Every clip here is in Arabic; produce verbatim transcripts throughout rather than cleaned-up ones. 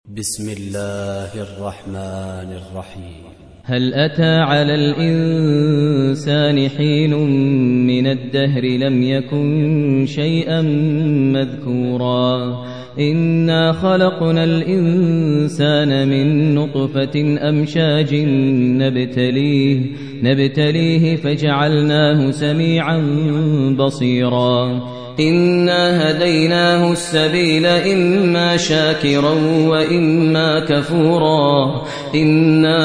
بسم الله الرحمن الرحيم. هل أتى على الإنسان حين من الدهر لم يكن شيئا مذكورا إنا خلقنا الإنسان من نطفة أمشاج نبتليه, نبتليه فجعلناه سميعا بصيرا إنا هديناه السبيل إما شاكرا وإما كفورا إنا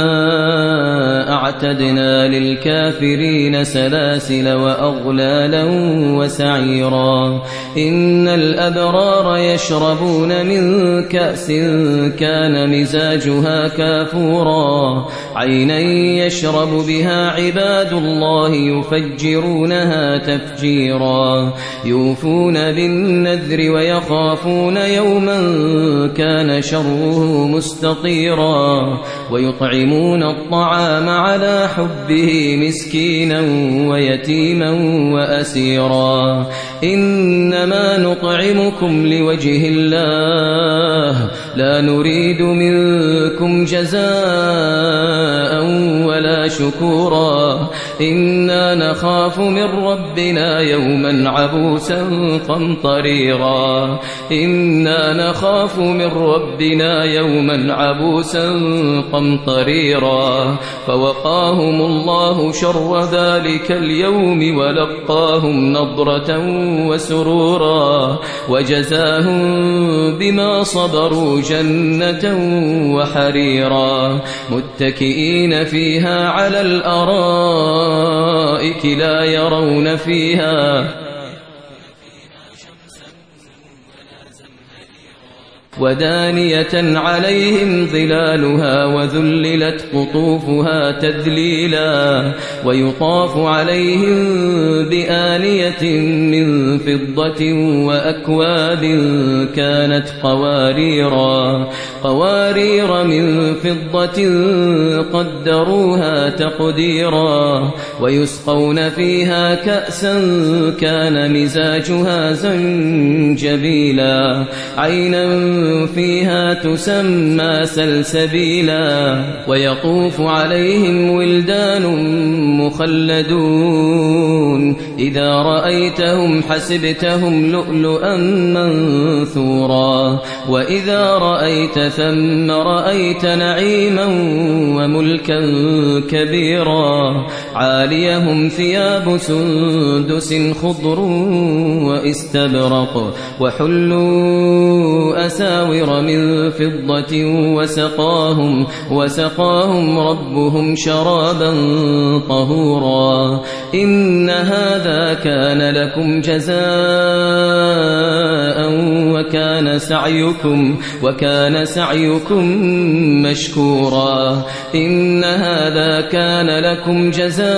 أعتدنا للكافرين سلاسل وأغلالا وسعيرا إن الأبرار يشربون من كأس كان مزاجها كافورا عينا يشرب بها عباد الله يفجرونها تفجيرا يوفون بالنذر ويخافون يوما كان شره مستطيرا ويطعمون الطعام على حبه مسكينا ويتيما وأسيرا إنما نطعمكم لوجه الله لا نريد منكم جزاء ولا شكورا إنا نخاف من ربنا يوما عبوسا قمطريرا إنا نخاف من ربنا يوما عبوسا قمطريرا فوقاهم الله شر ذلك اليوم ولقاهم نضرة وسرورا وجزاهم بما صبروا جنة وحريرا متكئين فيها على الأرائك لا يرون فيها ودانية عليهم ظلالها وذللت قطوفها تذليلا ويطاف عليهم بآنية من فضة وأكواب كانت قواريرا قوارير من فضة قدروها تقديرا ويسقون فيها كأسا كان مزاجها زنجبيلا عينا فيها تسمى سلسبيلا ويطوف عليهم ولدان مخلدون إذا رأيتهم حسبتهم لؤلؤا منثورا وإذا رأيت ثم رأيت نعيما وملكا كبيرا عاليهم ثياب سندس خضر واستبرق وحلوا أساور من فضة وسقاهم, وسقاهم ربهم شرابا طهورا إن هذا كان لكم جزاء وكان سعيكم, وكان سعيكم مشكورا إن هذا كان لكم جزاء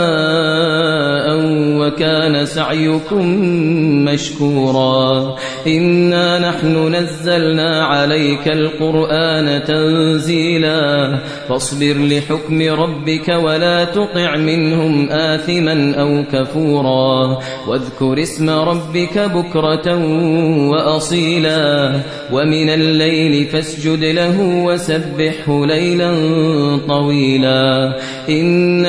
وكان سعيكم مشكورا إنا نحن نزلنا عليك القرآن تنزيلا فاصبر لحكم ربك ولا تطع منهم آثما أو كفورا واذكر اسم ربك بكرة وأصيلا ومن الليل فاسجد له وسبحه ليلا طويلا إن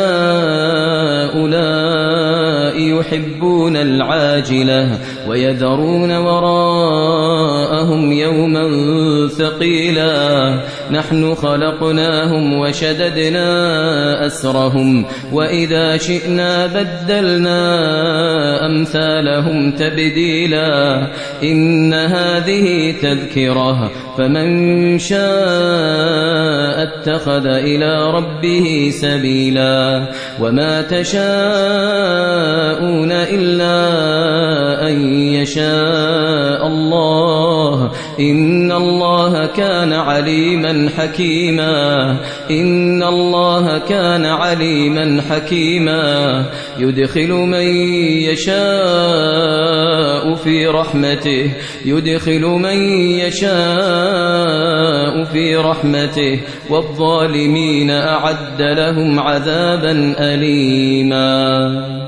هؤلاء يحبون العاجلة ويذرون وراءهم يوما ثقيلا نحن خلقناهم وشددنا أسرهم وإذا شئنا بدلنا أمثالهم تبديلا إن هذه تذكرة فمن شاء اتخذ إلى ربه سبيلا وما تشاءون إلا أن يشاء الله إن الله كان عليما حكيما إن الله كان عليما حكيما يدخل من يشاء في رحمته يدخل من يشاء في رحمته والظالمين أعد لهم عذابا أليما.